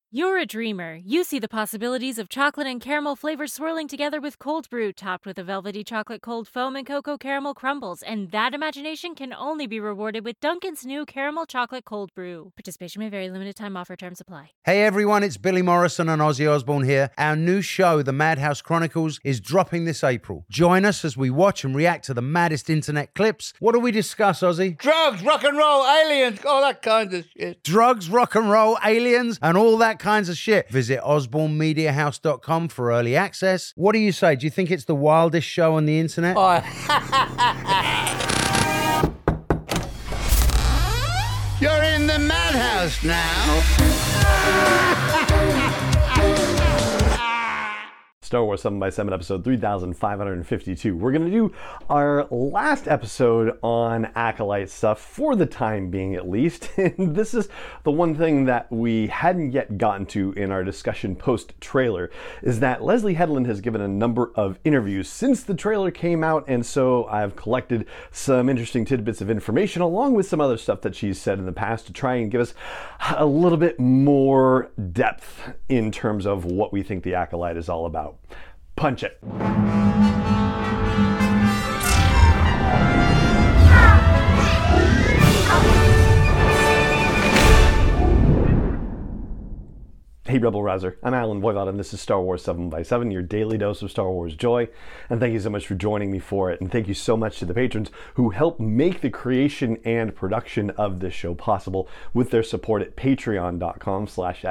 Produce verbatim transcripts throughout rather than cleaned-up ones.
You're a dreamer. You see the possibilities of chocolate and caramel flavors swirling together with cold brew, topped with a velvety chocolate cold foam and cocoa caramel crumbles. And that imagination can only be rewarded with Dunkin's new caramel chocolate cold brew. Participation may vary. Limited time offer. Terms apply. Hey everyone, it's Billy Morrison and Ozzy Osbourne here. Our new show, The Madhouse Chronicles, is dropping this April. Join us as we watch and react to the maddest internet clips. What do we discuss, Ozzy? Drugs, rock and roll, aliens, all that kind of shit. Drugs, rock and roll, aliens, and all that kinds of shit. Visit osborne media house dot com for early access. What do you say? Do you think it's the wildest show on the internet? Oh. You're in the madhouse now. Star Wars seven by seven episode three thousand five hundred fifty-two. We're going to do our last episode on Acolyte stuff, for the time being at least. And this is the one thing that we hadn't yet gotten to in our discussion post-trailer, is that Leslie Headland has given a number of interviews since the trailer came out, and so I've collected some interesting tidbits of information along with some other stuff that she's said in the past to try and give us a little bit more depth in terms of what we think the Acolyte is all about. Punch it. Hey Rebel Rouser, I'm Alan Voivod and this is Star Wars seven by seven, your daily dose of Star Wars joy, and thank you so much for joining me for it, and thank you so much to the patrons who help make the creation and production of this show possible with their support at patreon.com slash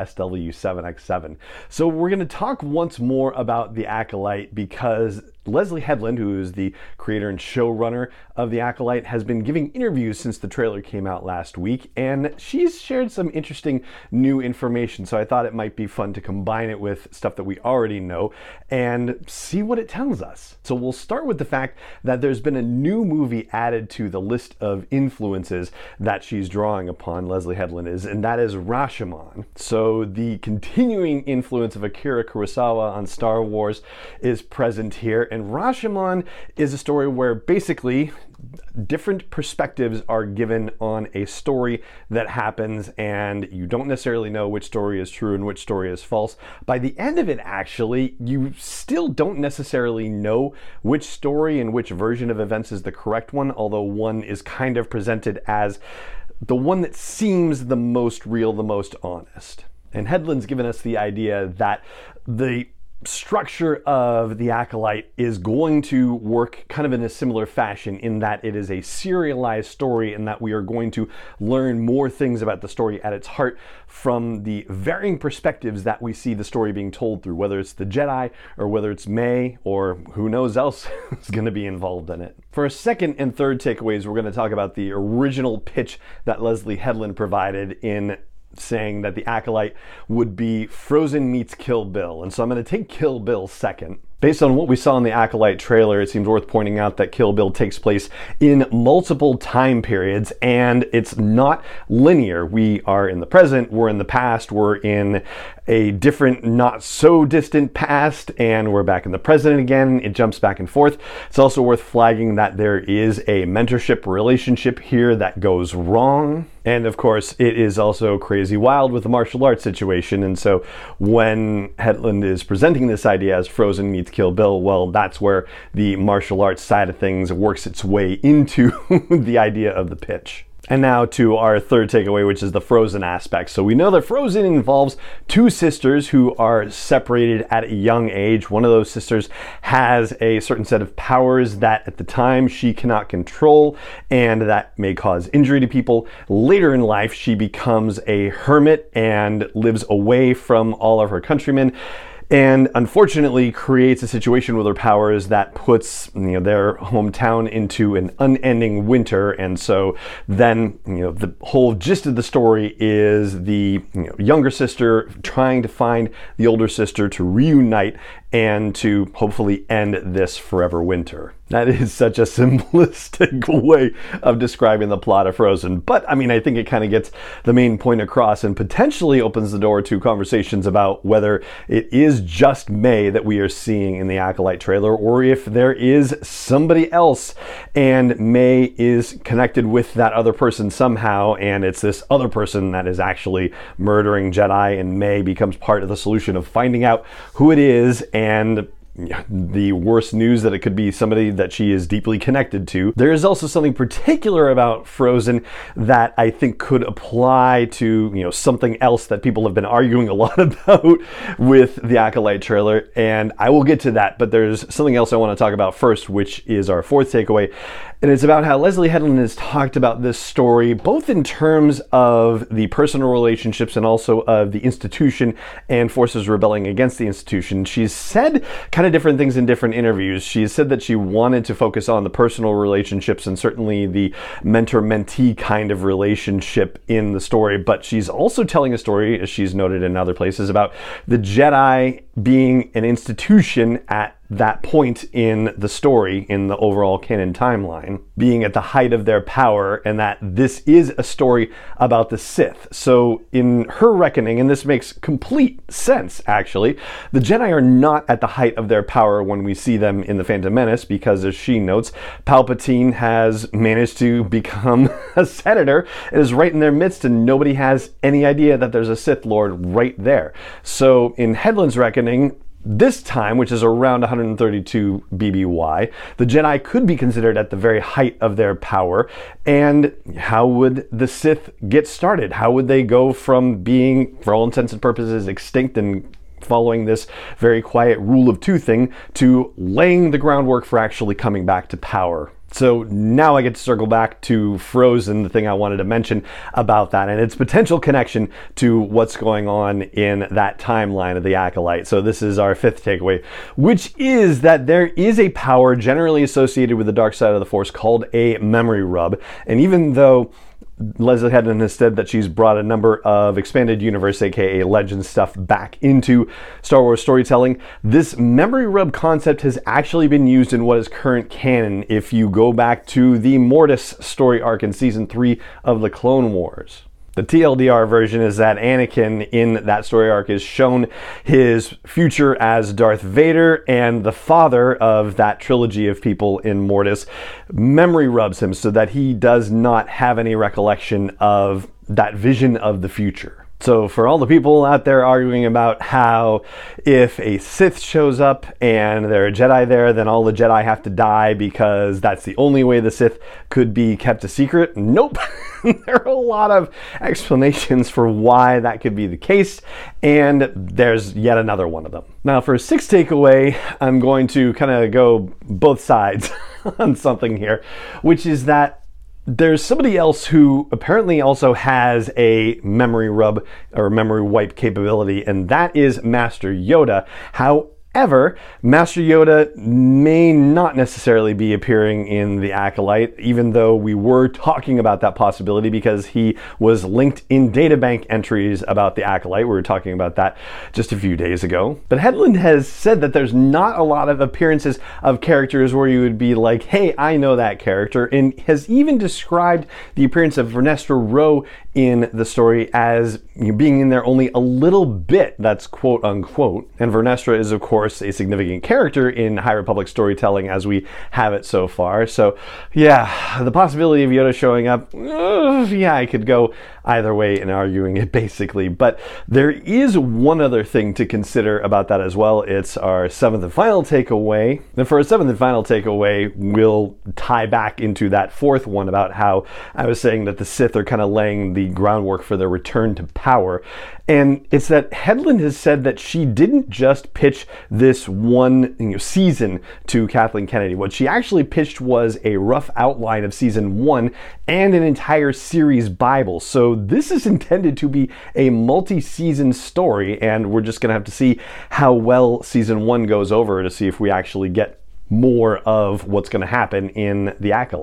SW7X7. So we're going to talk once more about the Acolyte because Leslie Headland, who is the creator and showrunner of The Acolyte, has been giving interviews since the trailer came out last week, and she's shared some interesting new information, so I thought it might be fun to combine it with stuff that we already know and see what it tells us. So we'll start with the fact that there's been a new movie added to the list of influences that she's drawing upon, Leslie Headland is, and that is Rashomon. So the continuing influence of Akira Kurosawa on Star Wars is present here, and And Rashomon is a story where basically different perspectives are given on a story that happens, and you don't necessarily know which story is true and which story is false. By the end of it, actually, you still don't necessarily know which story and which version of events is the correct one, although one is kind of presented as the one that seems the most real, the most honest. And Headland's given us the idea that the structure of the Acolyte is going to work kind of in a similar fashion, in that it is a serialized story and that we are going to learn more things about the story at its heart from the varying perspectives that we see the story being told through, whether it's the Jedi or whether it's May or who knows else is going to be involved in it. For our second and third takeaways, we're going to talk about the original pitch that Leslie Headland provided in saying that the Acolyte would be Frozen meets Kill Bill. And so I'm going to take Kill Bill second. Based on what we saw in the Acolyte trailer, it seems worth pointing out that Kill Bill takes place in multiple time periods, and it's not linear. We are in the present, we're in the past, we're in a different, not so distant past, and we're back in the present again. It jumps back and forth. It's also worth flagging that there is a mentorship relationship here that goes wrong. And of course, it is also crazy wild with the martial arts situation. And so when Headland is presenting this idea as Frozen meets Kill Bill, well, that's where the martial arts side of things works its way into the idea of the pitch. And now to our third takeaway, which is the Frozen aspect. So we know that Frozen involves two sisters who are separated at a young age. One of those sisters has a certain set of powers that at the time she cannot control, and that may cause injury to people. Later in life, she becomes a hermit and lives away from all of her countrymen, and unfortunately creates a situation with her powers that puts, you know, their hometown into an unending winter. And so then, you know, the whole gist of the story is the, you know, younger sister trying to find the older sister to reunite and to hopefully end this forever winter. That is such a simplistic way of describing the plot of Frozen, but I mean, I think it kind of gets the main point across and potentially opens the door to conversations about whether it is is just May that we are seeing in the Acolyte trailer, or if there is somebody else and May is connected with that other person somehow, and it's this other person that is actually murdering Jedi, and May becomes part of the solution of finding out who it is, and the worst news that it could be somebody that she is deeply connected to. There is also something particular about Frozen that I think could apply to, you know, something else that people have been arguing a lot about with the Acolyte trailer, and I will get to that, but there's something else I want to talk about first, which is our fourth takeaway. And it's about how Leslie Headland has talked about this story, both in terms of the personal relationships and also of the institution and forces rebelling against the institution. She's said kind of different things in different interviews. She's said that she wanted to focus on the personal relationships and certainly the mentor-mentee kind of relationship in the story, but she's also telling a story, as she's noted in other places, about the Jedi being an institution at that point in the story, in the overall canon timeline, being at the height of their power, and that this is a story about the Sith. So in her reckoning, and this makes complete sense actually, the Jedi are not at the height of their power when we see them in The Phantom Menace, because as she notes, Palpatine has managed to become a senator and is right in their midst, and nobody has any idea that there's a Sith Lord right there. So in Headland's reckoning, this time, which is around one hundred thirty-two B B Y, the Jedi could be considered at the very height of their power. And how would the Sith get started? How would they go from being, for all intents and purposes, extinct and following this very quiet rule of two thing to laying the groundwork for actually coming back to power? So now I get to circle back to Frozen, the thing I wanted to mention about that and its potential connection to what's going on in that timeline of the Acolyte. So this is our fifth takeaway, which is that there is a power generally associated with the dark side of the Force called a memory rub. And even though Leslie Headland has said that she's brought a number of expanded universe, aka legend stuff, back into Star Wars storytelling, this memory rub concept has actually been used in what is current canon if you go back to the Mortis story arc in season three of the Clone Wars. The T L D R version is that Anakin in that story arc is shown his future as Darth Vader, and the father of that trilogy of people in Mortis memory rubs him so that he does not have any recollection of that vision of the future. So for all the people out there arguing about how if a Sith shows up and there are Jedi there, then all the Jedi have to die because that's the only way the Sith could be kept a secret, nope. There are a lot of explanations for why that could be the case, and there's yet another one of them. Now for a sixth takeaway, I'm going to kind of go both sides on something here, which is that there's somebody else who apparently also has a memory rub or memory wipe capability, and that is Master Yoda. However, Master Yoda may not necessarily be appearing in the Acolyte, even though we were talking about that possibility because he was linked in databank entries about the Acolyte. We were talking about that just a few days ago. But Headland has said that there's not a lot of appearances of characters where you would be like, hey, I know that character, and has even described the appearance of Vernestra Rwoh in the story as being in there only a little bit, that's quote unquote. And Vernestra is of course a significant character in High Republic storytelling as we have it so far. So yeah, the possibility of Yoda showing up, uh, yeah, I could go either way in arguing it basically. But there is one other thing to consider about that as well. It's our seventh and final takeaway. And for our seventh and final takeaway, we'll tie back into that fourth one about how I was saying that the Sith are kind of laying the groundwork for their return to power. And it's that Headland has said that she didn't just pitch this one you know, season to Kathleen Kennedy. What she actually pitched was a rough outline of season one and an entire series Bible. So this is intended to be a multi-season story, and we're just going to have to see how well season one goes over to see if we actually get more of what's going to happen in The Acolyte.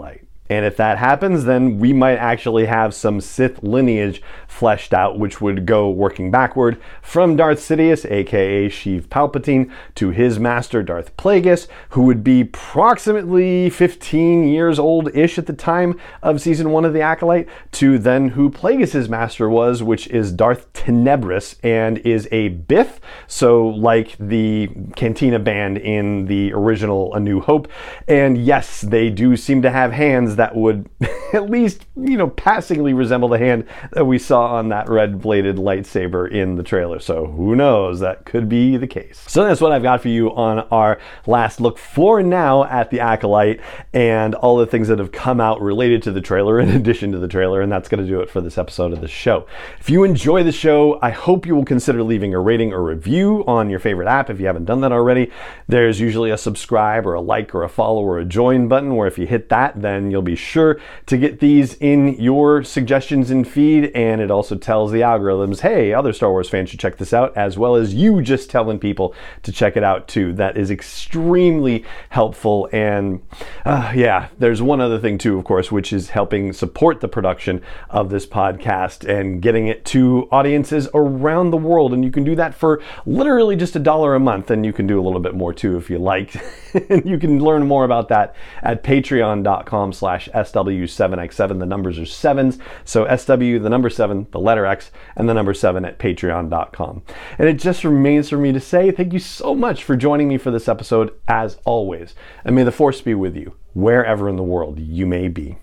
And if that happens, then we might actually have some Sith lineage fleshed out, which would go working backward from Darth Sidious, aka Sheev Palpatine, to his master Darth Plagueis, who would be approximately fifteen years old-ish at the time of season one of The Acolyte, to then who Plagueis' master was, which is Darth Tenebris, and is a Bith, so like the Cantina band in the original A New Hope. And yes, they do seem to have hands that would at least, you know, passingly resemble the hand that we saw on that red-bladed lightsaber in the trailer. So who knows, that could be the case. So that's what I've got for you on our last look for now at The Acolyte and all the things that have come out related to the trailer in addition to the trailer, and that's going to do it for this episode of the show. If you enjoy the show, I hope you will consider leaving a rating or review on your favorite app if you haven't done that already. There's usually a subscribe or a like or a follow or a join button where if you hit that, then you'll be sure to get these in your suggestions and feed, and it also tells the algorithms, hey, other Star Wars fans should check this out, as well as you just telling people to check it out too. That is extremely helpful. And uh, yeah, there's one other thing too, of course, which is helping support the production of this podcast and getting it to audiences around the world. And you can do that for literally just a dollar a month, and you can do a little bit more too if you like. And you can learn more about that at patreon.com slash SW7X7. The numbers are sevens, so S W, the number seven, the letter X, and the number seven at patreon dot com. And it just remains for me to say thank you so much for joining me for this episode, as always. And may the Force be with you, wherever in the world you may be.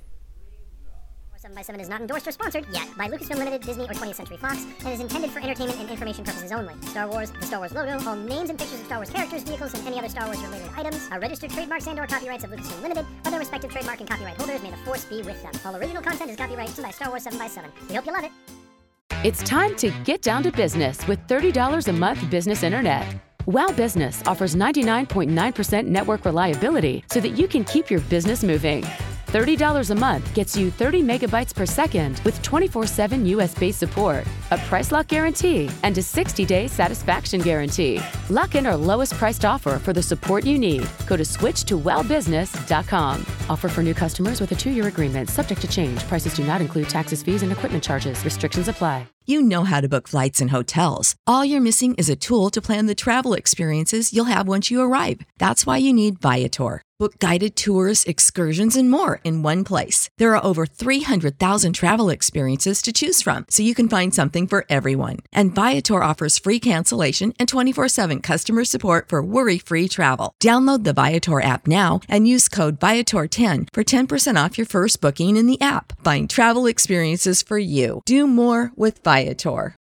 seven by seven is not endorsed or sponsored yet by Lucasfilm Limited, Disney, or twentieth Century Fox, and is intended for entertainment and information purposes only. Star Wars, the Star Wars logo, all names and pictures of Star Wars characters, vehicles, and any other Star Wars-related items are registered trademarks and or copyrights of Lucasfilm Limited, or their respective trademark and copyright holders. May the Force be with them. All original content is copyrighted by Star Wars seven by seven. We hope you love it. It's time to get down to business with thirty dollars a month business internet. Wow Business offers ninety-nine point nine percent network reliability so that you can keep your business moving. thirty dollars a month gets you thirty megabytes per second with twenty-four seven U S-based support, a price lock guarantee, and a sixty day satisfaction guarantee. Lock in our lowest priced offer for the support you need. Go to switch to wow business dot com. Offer for new customers with a two-year agreement, subject to change. Prices do not include taxes, fees, and equipment charges. Restrictions apply. You know how to book flights and hotels. All you're missing is a tool to plan the travel experiences you'll have once you arrive. That's why you need Viator. Book guided tours, excursions, and more in one place. There are over three hundred thousand travel experiences to choose from, so you can find something for everyone. And Viator offers free cancellation and twenty-four seven customer support for worry-free travel. Download the Viator app now and use code Viator ten for ten percent off your first booking in the app. Find travel experiences for you. Do more with Viator.